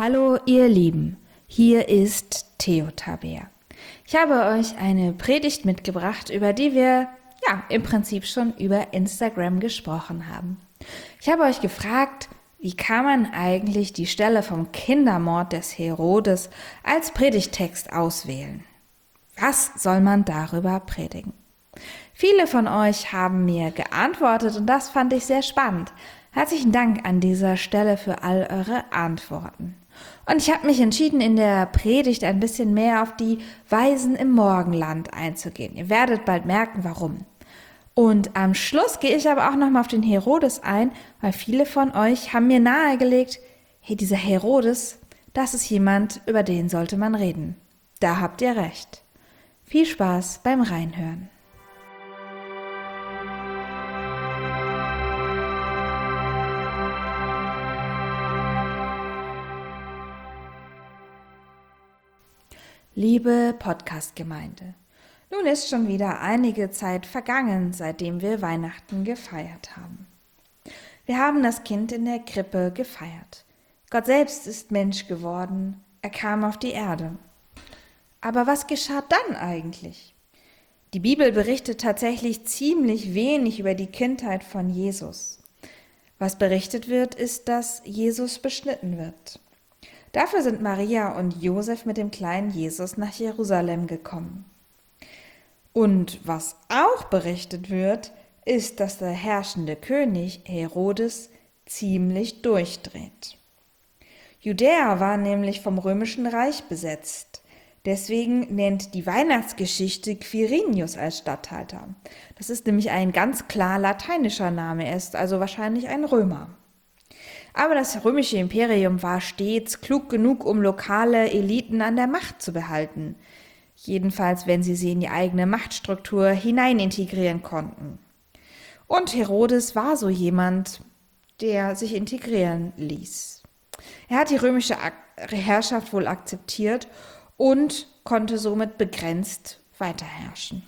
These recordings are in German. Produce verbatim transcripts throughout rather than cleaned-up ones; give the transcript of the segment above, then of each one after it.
Hallo ihr Lieben, hier ist Theo Tabea. Ich habe euch eine Predigt mitgebracht, über die wir ja im Prinzip schon über Instagram gesprochen haben. Ich habe euch gefragt, wie kann man eigentlich die Stelle vom Kindermord des Herodes als Predigttext auswählen? Was soll man darüber predigen? Viele von euch haben mir geantwortet und das fand ich sehr spannend. Herzlichen Dank an dieser Stelle für all eure Antworten. Und ich habe mich entschieden, in der Predigt ein bisschen mehr auf die Weisen im Morgenland einzugehen. Ihr werdet bald merken, warum. Und am Schluss gehe ich aber auch nochmal auf den Herodes ein, weil viele von euch haben mir nahegelegt, hey, dieser Herodes, das ist jemand, über den sollte man reden. Da habt ihr recht. Viel Spaß beim Reinhören. Liebe Podcast-Gemeinde, nun ist schon wieder einige Zeit vergangen, seitdem wir Weihnachten gefeiert haben. Wir haben das Kind in der Krippe gefeiert. Gott selbst ist Mensch geworden, er kam auf die Erde. Aber was geschah dann eigentlich? Die Bibel berichtet tatsächlich ziemlich wenig über die Kindheit von Jesus. Was berichtet wird, ist, dass Jesus beschnitten wird. Dafür sind Maria und Josef mit dem kleinen Jesus nach Jerusalem gekommen. Und was auch berichtet wird, ist, dass der herrschende König Herodes ziemlich durchdreht. Judäa war nämlich vom Römischen Reich besetzt. Deswegen nennt die Weihnachtsgeschichte Quirinius als Statthalter. Das ist nämlich ein ganz klar lateinischer Name, er ist also wahrscheinlich ein Römer. Aber das römische Imperium war stets klug genug, um lokale Eliten an der Macht zu behalten. Jedenfalls, wenn sie sie in die eigene Machtstruktur hinein integrieren konnten. Und Herodes war so jemand, der sich integrieren ließ. Er hat die römische Herrschaft wohl akzeptiert und konnte somit begrenzt weiterherrschen.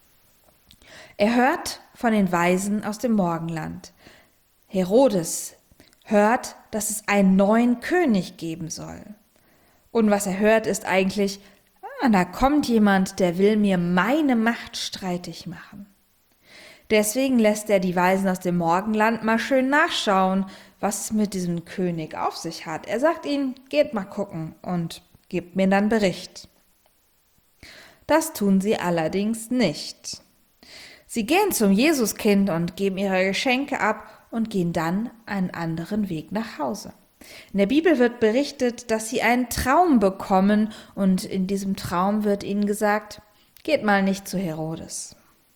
Er hört von den Weisen aus dem Morgenland. Herodes hört, dass es einen neuen König geben soll. Und was er hört, ist eigentlich, ah, da kommt jemand, der will mir meine Macht streitig machen. Deswegen lässt er die Weisen aus dem Morgenland mal schön nachschauen, was es mit diesem König auf sich hat. Er sagt ihnen, geht mal gucken und gebt mir dann Bericht. Das tun sie allerdings nicht. Sie gehen zum Jesuskind und geben ihre Geschenke ab und gehen dann einen anderen Weg nach Hause. In der Bibel wird berichtet, dass sie einen Traum bekommen und in diesem Traum wird ihnen gesagt, geht mal nicht zu Herodes.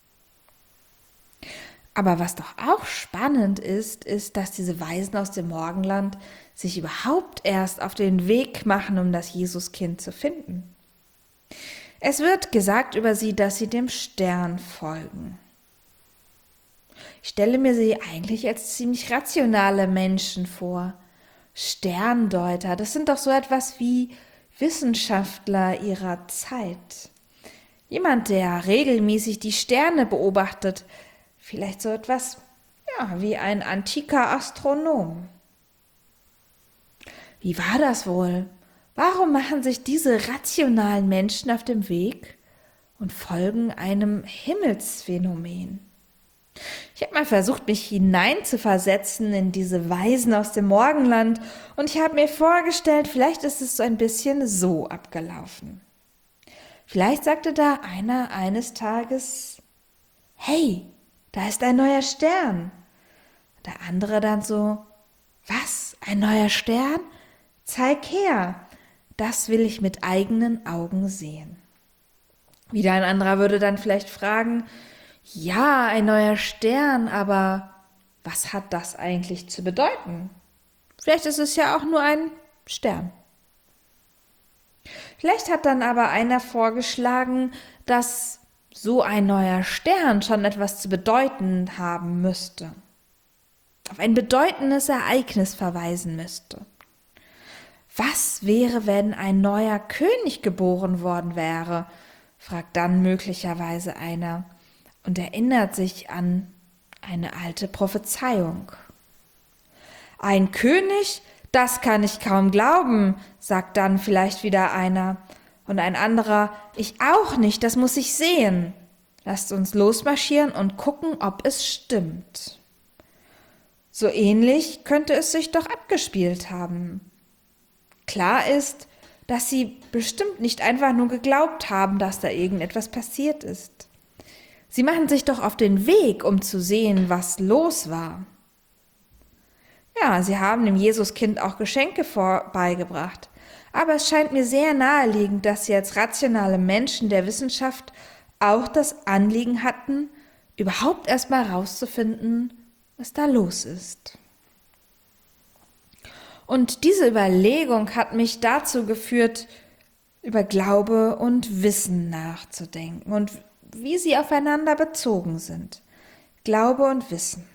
Aber was doch auch spannend ist, ist, dass diese Weisen aus dem Morgenland sich überhaupt erst auf den Weg machen, um das Jesuskind zu finden. Es wird gesagt über sie, dass sie dem Stern folgen. Ich stelle mir sie eigentlich als ziemlich rationale Menschen vor. Sterndeuter, das sind doch so etwas wie Wissenschaftler ihrer Zeit. Jemand, der regelmäßig die Sterne beobachtet, vielleicht so etwas ja, wie ein antiker Astronom. Wie war das wohl? Warum machen sich diese rationalen Menschen auf den Weg und folgen einem Himmelsphänomen? Ich habe mal versucht, mich hineinzuversetzen in diese Weisen aus dem Morgenland und ich habe mir vorgestellt, vielleicht ist es so ein bisschen so abgelaufen. Vielleicht sagte da einer eines Tages, hey, da ist ein neuer Stern. Der andere dann so, was, ein neuer Stern? Zeig her, das will ich mit eigenen Augen sehen. Wieder ein anderer würde dann vielleicht fragen, ja, ein neuer Stern, aber was hat das eigentlich zu bedeuten? Vielleicht ist es ja auch nur ein Stern. Vielleicht hat dann aber einer vorgeschlagen, dass so ein neuer Stern schon etwas zu bedeuten haben müsste. Auf ein bedeutendes Ereignis verweisen müsste. Was wäre, wenn ein neuer König geboren worden wäre? Fragt dann möglicherweise einer und erinnert sich an eine alte Prophezeiung. Ein König, Das kann ich kaum glauben, sagt dann vielleicht wieder einer. Und ein anderer, ich auch nicht, das muss ich sehen. Lasst uns losmarschieren und gucken, ob es stimmt. So ähnlich könnte es sich doch abgespielt haben. Klar ist, dass sie bestimmt nicht einfach nur geglaubt haben, dass da irgendetwas passiert ist. Sie machen sich doch auf den Weg, um zu sehen, was los war. Ja, sie haben dem Jesuskind auch Geschenke vorbeigebracht. Aber es scheint mir sehr naheliegend, dass sie als rationale Menschen der Wissenschaft auch das Anliegen hatten, überhaupt erst mal herauszufinden, was da los ist. Und diese Überlegung hat mich dazu geführt, über Glaube und Wissen nachzudenken und wie sie aufeinander bezogen sind. Glaube und Wissen.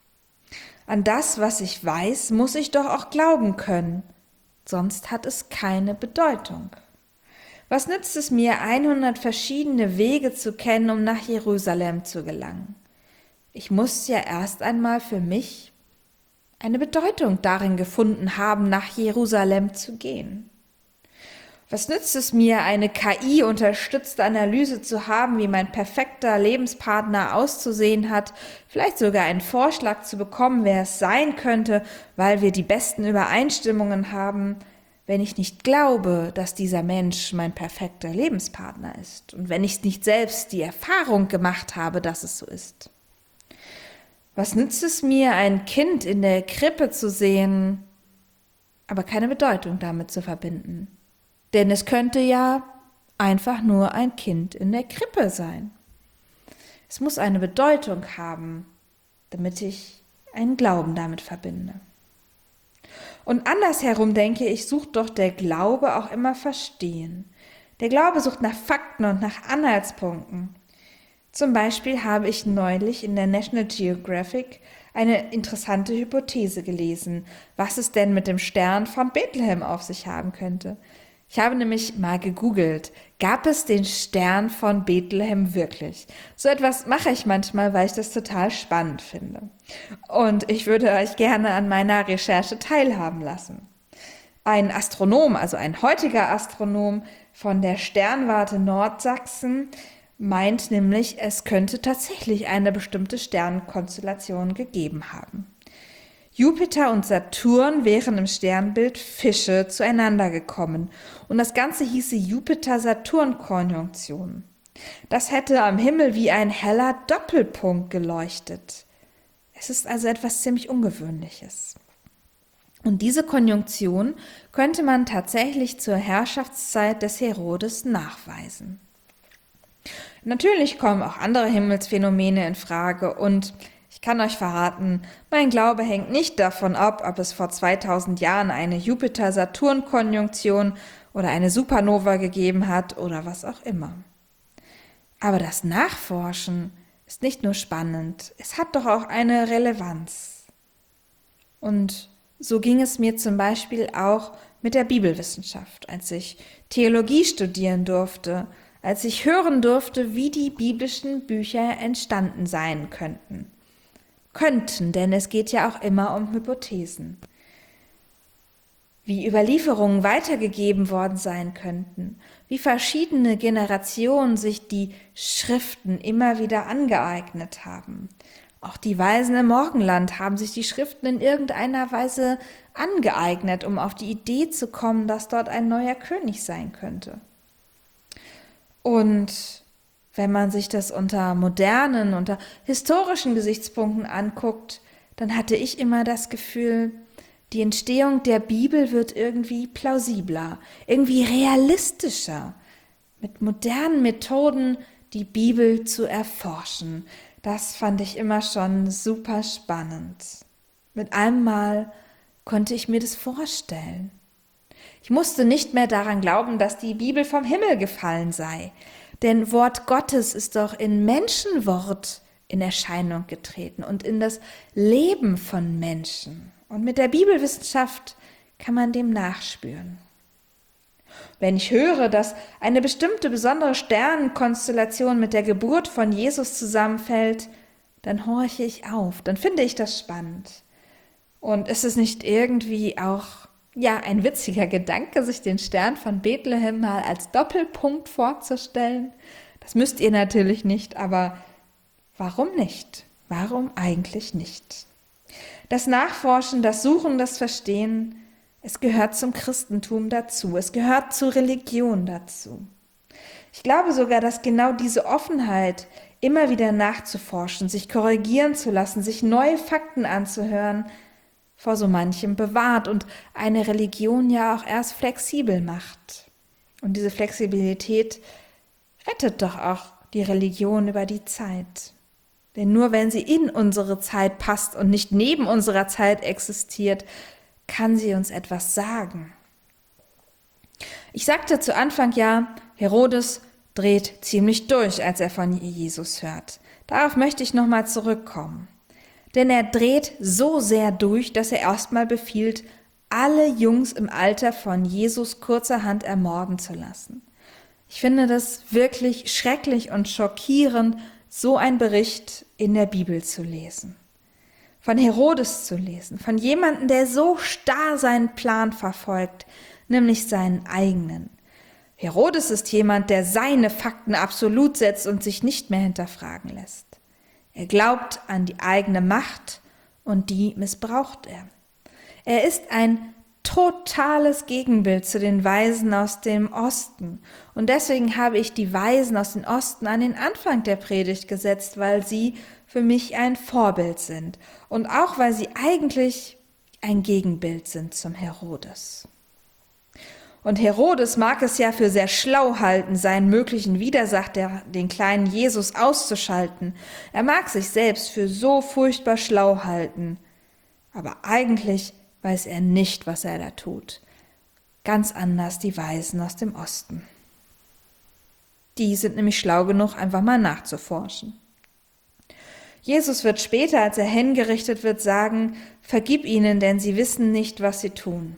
An das, was ich weiß, muss ich doch auch glauben können, sonst hat es keine Bedeutung. Was nützt es mir, hundert verschiedene Wege zu kennen, um nach Jerusalem zu gelangen? Ich muss ja erst einmal für mich eine Bedeutung darin gefunden haben, nach Jerusalem zu gehen. Was nützt es mir, eine K I-unterstützte Analyse zu haben, wie mein perfekter Lebenspartner auszusehen hat, vielleicht sogar einen Vorschlag zu bekommen, wer es sein könnte, weil wir die besten Übereinstimmungen haben, wenn ich nicht glaube, dass dieser Mensch mein perfekter Lebenspartner ist und wenn ich nicht selbst die Erfahrung gemacht habe, dass es so ist. Was nützt es mir, ein Kind in der Krippe zu sehen, aber keine Bedeutung damit zu verbinden? Denn es könnte ja einfach nur ein Kind in der Krippe sein. Es muss eine Bedeutung haben, damit ich einen Glauben damit verbinde. Und andersherum denke ich, sucht doch der Glaube auch immer Verstehen. Der Glaube sucht nach Fakten und nach Anhaltspunkten. Zum Beispiel habe ich neulich in der National Geographic eine interessante Hypothese gelesen, was es denn mit dem Stern von Bethlehem auf sich haben könnte. Ich habe nämlich mal gegoogelt, gab es den Stern von Bethlehem wirklich? So etwas mache ich manchmal, weil ich das total spannend finde. Und ich würde euch gerne an meiner Recherche teilhaben lassen. Ein Astronom, also ein heutiger Astronom von der Sternwarte Nordsachsen, meint nämlich, es könnte tatsächlich eine bestimmte Sternkonstellation gegeben haben. Jupiter und Saturn wären im Sternbild Fische zueinander gekommen und das Ganze hieße Jupiter-Saturn-Konjunktion. Das hätte am Himmel wie ein heller Doppelpunkt geleuchtet. Es ist also etwas ziemlich Ungewöhnliches. Und diese Konjunktion könnte man tatsächlich zur Herrschaftszeit des Herodes nachweisen. Natürlich kommen auch andere Himmelsphänomene in Frage und ich kann euch verraten, mein Glaube hängt nicht davon ab, ob es vor zweitausend Jahren eine Jupiter-Saturn-Konjunktion oder eine Supernova gegeben hat oder was auch immer. Aber das Nachforschen ist nicht nur spannend, es hat doch auch eine Relevanz. Und so ging es mir zum Beispiel auch mit der Bibelwissenschaft, als ich Theologie studieren durfte, als ich hören durfte, wie die biblischen Bücher entstanden sein könnten. Könnten, denn es geht ja auch immer um Hypothesen. Wie Überlieferungen weitergegeben worden sein könnten, wie verschiedene Generationen sich die Schriften immer wieder angeeignet haben. Auch die Weisen im Morgenland haben sich die Schriften in irgendeiner Weise angeeignet, um auf die Idee zu kommen, dass dort ein neuer König sein könnte. Und wenn man sich das unter modernen, unter historischen Gesichtspunkten anguckt, dann hatte ich immer das Gefühl, die Entstehung der Bibel wird irgendwie plausibler, irgendwie realistischer, mit modernen Methoden die Bibel zu erforschen. Das fand ich immer schon super spannend. Mit einem Mal konnte ich mir das vorstellen. Ich musste nicht mehr daran glauben, dass die Bibel vom Himmel gefallen sei. Denn Wort Gottes ist doch in Menschenwort in Erscheinung getreten und in das Leben von Menschen. Und mit der Bibelwissenschaft kann man dem nachspüren. Wenn ich höre, dass eine bestimmte besondere Sternenkonstellation mit der Geburt von Jesus zusammenfällt, dann horche ich auf, dann finde ich das spannend. Und ist es nicht irgendwie auch ja, ein witziger Gedanke, sich den Stern von Bethlehem mal als Doppelpunkt vorzustellen. Das müsst ihr natürlich nicht, aber warum nicht? Warum eigentlich nicht? Das Nachforschen, das Suchen, das Verstehen, es gehört zum Christentum dazu. Es gehört zur Religion dazu. Ich glaube sogar, dass genau diese Offenheit, immer wieder nachzuforschen, sich korrigieren zu lassen, sich neue Fakten anzuhören, vor so manchem bewahrt und eine Religion ja auch erst flexibel macht. Und diese Flexibilität rettet doch auch die Religion über die Zeit. Denn nur wenn sie in unsere Zeit passt und nicht neben unserer Zeit existiert, kann sie uns etwas sagen. Ich sagte zu Anfang ja, Herodes dreht ziemlich durch, als er von Jesus hört. Darauf möchte ich nochmal zurückkommen. Denn er dreht so sehr durch, dass er erstmal befiehlt, alle Jungs im Alter von Jesus kurzerhand ermorden zu lassen. Ich finde das wirklich schrecklich und schockierend, so ein Bericht in der Bibel zu lesen. Von Herodes zu lesen, von jemandem, der so starr seinen Plan verfolgt, nämlich seinen eigenen. Herodes ist jemand, der seine Fakten absolut setzt und sich nicht mehr hinterfragen lässt. Er glaubt an die eigene Macht und die missbraucht er. Er ist ein totales Gegenbild zu den Weisen aus dem Osten. Und deswegen habe ich die Weisen aus dem Osten an den Anfang der Predigt gesetzt, weil sie für mich ein Vorbild sind. Und auch, weil sie eigentlich ein Gegenbild sind zum Herodes. Und Herodes mag es ja für sehr schlau halten, seinen möglichen Widersacher, den kleinen Jesus, auszuschalten. Er mag sich selbst für so furchtbar schlau halten. Aber eigentlich weiß er nicht, was er da tut. Ganz anders die Weisen aus dem Osten. Die sind nämlich schlau genug, einfach mal nachzuforschen. Jesus wird später, als er hingerichtet wird, sagen, vergib ihnen, denn sie wissen nicht, was sie tun.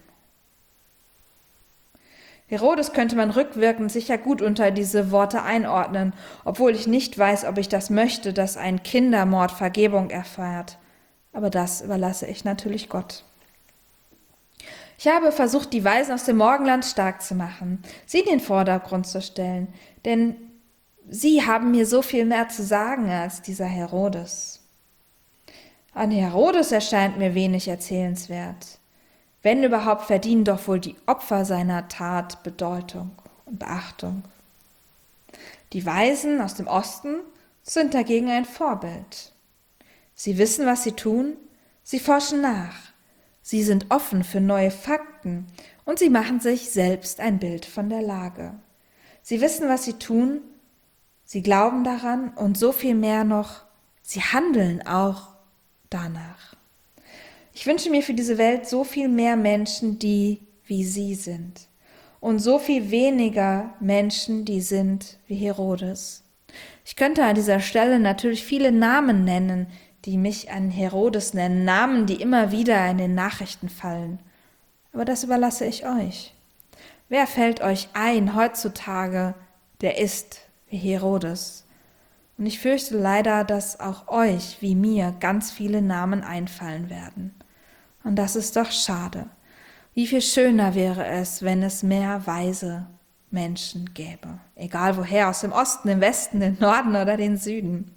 Herodes könnte man rückwirkend sicher gut unter diese Worte einordnen, obwohl ich nicht weiß, ob ich das möchte, dass ein Kindermord Vergebung erfährt. Aber das überlasse ich natürlich Gott. Ich habe versucht, die Weisen aus dem Morgenland stark zu machen, sie in den Vordergrund zu stellen, denn sie haben mir so viel mehr zu sagen als dieser Herodes. An Herodes erscheint mir wenig erzählenswert. Wenn überhaupt, verdienen doch wohl die Opfer seiner Tat Bedeutung und Beachtung. Die Weisen aus dem Osten sind dagegen ein Vorbild. Sie wissen, was sie tun, sie forschen nach, sie sind offen für neue Fakten und sie machen sich selbst ein Bild von der Lage. Sie wissen, was sie tun, sie glauben daran und so viel mehr noch, sie handeln auch danach. Ich wünsche mir für diese Welt so viel mehr Menschen, die wie sie sind. Und so viel weniger Menschen, die sind wie Herodes. Ich könnte an dieser Stelle natürlich viele Namen nennen, die mich an Herodes nennen. Namen, die immer wieder in den Nachrichten fallen. Aber das überlasse ich euch. Wer fällt euch ein heutzutage, der ist wie Herodes? Und ich fürchte leider, dass auch euch, wie mir, ganz viele Namen einfallen werden. Und das ist doch schade. Wie viel schöner wäre es, wenn es mehr weise Menschen gäbe. Egal woher, aus dem Osten, dem Westen, dem Norden oder dem Süden.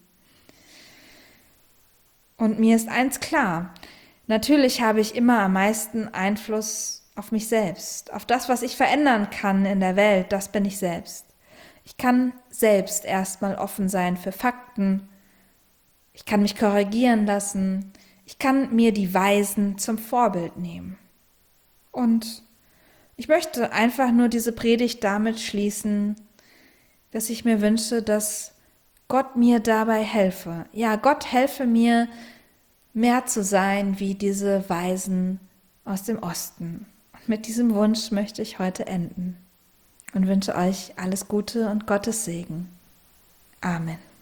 Und mir ist eins klar. Natürlich habe ich immer am meisten Einfluss auf mich selbst. Auf das, was ich verändern kann in der Welt, das bin ich selbst. Ich kann selbst erstmal offen sein für Fakten. Ich kann mich korrigieren lassen. Ich kann mir die Weisen zum Vorbild nehmen. Und ich möchte einfach nur diese Predigt damit schließen, dass ich mir wünsche, dass Gott mir dabei helfe. Ja, Gott helfe mir, mehr zu sein wie diese Weisen aus dem Osten. Und mit diesem Wunsch möchte ich heute enden und wünsche euch alles Gute und Gottes Segen. Amen.